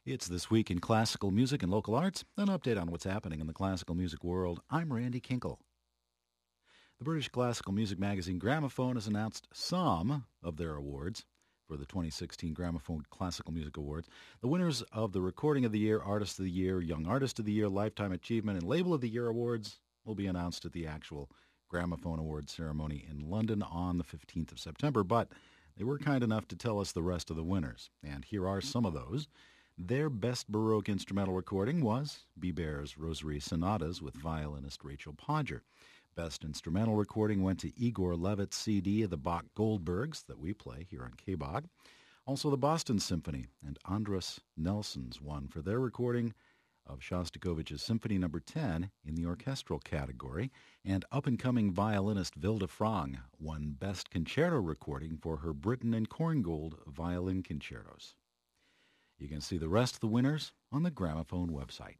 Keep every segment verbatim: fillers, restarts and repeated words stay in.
It's This Week in Classical Music and Local Arts, an update on what's happening in the classical music world. I'm Randy Kinkle. The British classical music magazine Gramophone has announced some of their awards for the twenty sixteen Gramophone Classical Music Awards. The winners of the Recording of the Year, Artist of the Year, Young Artist of the Year, Lifetime Achievement, and Label of the Year awards will be announced at the actual Gramophone Awards ceremony in London on the fifteenth of September, but they were kind enough to tell us the rest of the winners, and here are some of those. Their best Baroque instrumental recording was Biber's Rosary Sonatas with violinist Rachel Podger. Best instrumental recording went to Igor Levitt's C D of the Bach Goldbergs that we play here on K B O G. Also the Boston Symphony and Andras Nelsons won for their recording of Shostakovich's Symphony Number ten in the orchestral category. And up-and-coming violinist Vilde Frang won Best Concerto recording for her Britten and Korngold violin concertos. You can see the rest of the winners on the Gramophone website.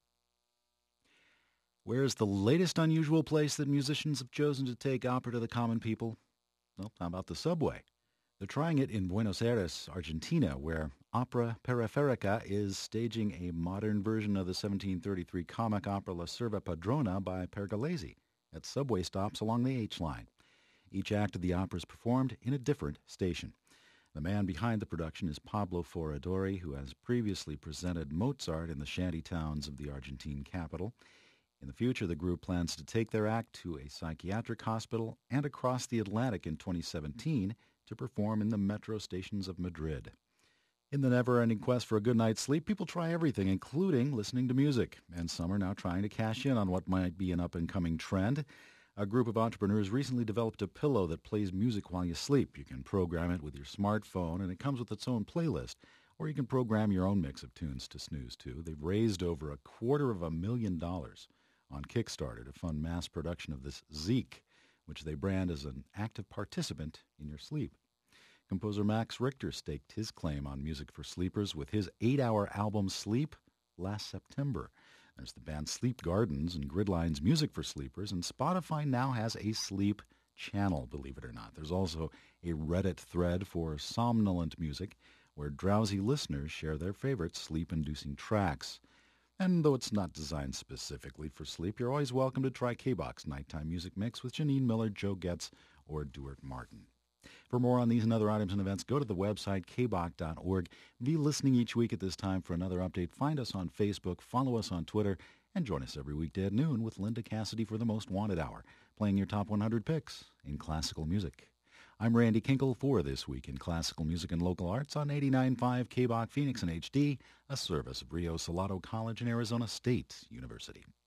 Where's the latest unusual place that musicians have chosen to take opera to the common people? Well, how about the subway? They're trying it in Buenos Aires, Argentina, where Opera Periferica is staging a modern version of the seventeen thirty-three comic opera La Serva Padrona by Pergolesi at subway stops along the H line. Each act of the opera is performed in a different station. The man behind the production is Pablo Foradori, who has previously presented Mozart in the shanty towns of the Argentine capital. In the future, the group plans to take their act to a psychiatric hospital and across the Atlantic in twenty seventeen to perform in the metro stations of Madrid. In the never-ending quest for a good night's sleep, people try everything, including listening to music, and some are now trying to cash in on what might be an up-and-coming trend. A group of entrepreneurs recently developed a pillow that plays music while you sleep. You can program it with your smartphone, and it comes with its own playlist. Or you can program your own mix of tunes to snooze to. They've raised over a quarter of a million dollars on Kickstarter to fund mass production of this Zeek, which they brand as an active participant in your sleep. Composer Max Richter staked his claim on music for sleepers with his eight-hour album Sleep last September. There's the band Sleep Gardens and Gridline's Music for Sleepers, and Spotify now has a sleep channel, believe it or not. There's also a Reddit thread for somnolent music where drowsy listeners share their favorite sleep-inducing tracks. And though it's not designed specifically for sleep, you're always welcome to try K B O G's Nighttime Music Mix with Janine Miller, Joe Getz, or Duart Martin. For more on these and other items and events, go to the website k b o g dot org. Be listening each week at this time for another update. Find us on Facebook, follow us on Twitter, and join us every weekday at noon with Linda Cassidy for the Most Wanted Hour, playing your top one hundred picks in classical music. I'm Randy Kinkle for This Week in Classical Music and Local Arts on eighty-nine point five K B O G Phoenix in H D, a service of Rio Salado College and Arizona State University.